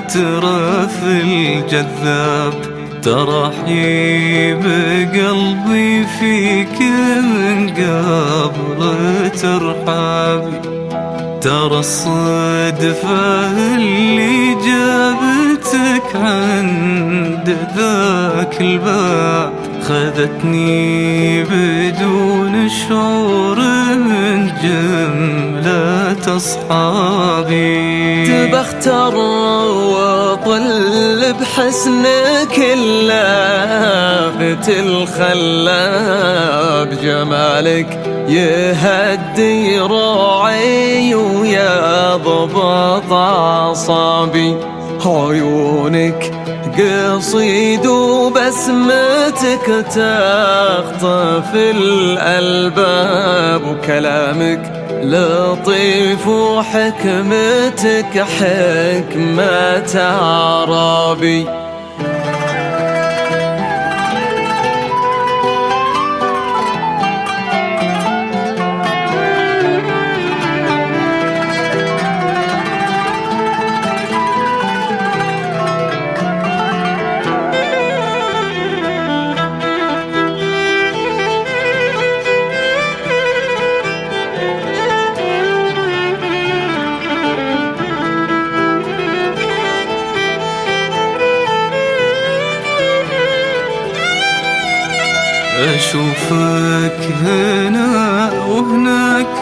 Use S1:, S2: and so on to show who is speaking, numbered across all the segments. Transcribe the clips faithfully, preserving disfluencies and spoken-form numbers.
S1: المترف الجذاب، ترحيب قلبي فيك من قبل ترحابي. ترى الصدفة اللي جابتك عند ذاك الباب، خذتني بدون شعور من جملة أصحابي.
S2: تبى اختار وطل بحسنك اللافت الخلاب، جمالك يهدي روعي ويضبط أعصابي. عيونك قصيد وبسمتك تخطف الألباب، وكلامك لطيف وحكمتك حكمة أعرابي.
S1: أشوفك هنا وهناك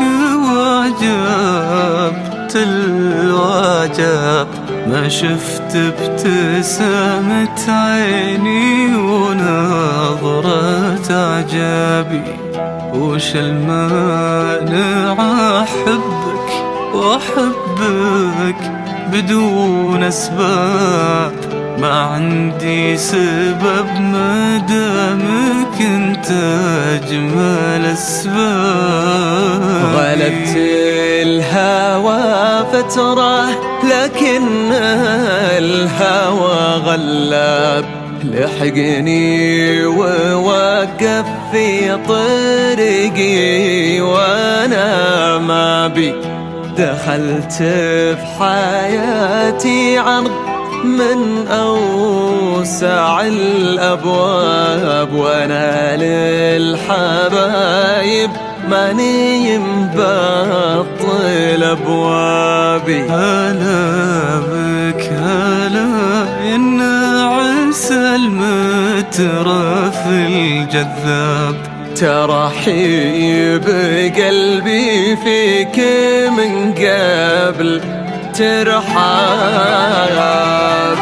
S1: وعجبت الوعجب، ما شفت ابتسامة عيني ونظرة أعجابي. وش المانع أحبك وأحبك بدون أسباب، ما عندي سبب ما دامك انت أجمل الأسباب.
S2: غلبت الهوى فترة لكن الهوى غلاب، لحقني ووقف في طريقي وانا ما بي. دخلت في حياتي عن من أوسع الأبواب، وأنا للحبايب ماني مبطل أبوابي.
S1: هلا بك هلا الناعس المترف الجذاب،
S2: ترحيب قلبي فيك من قبل ترحاب.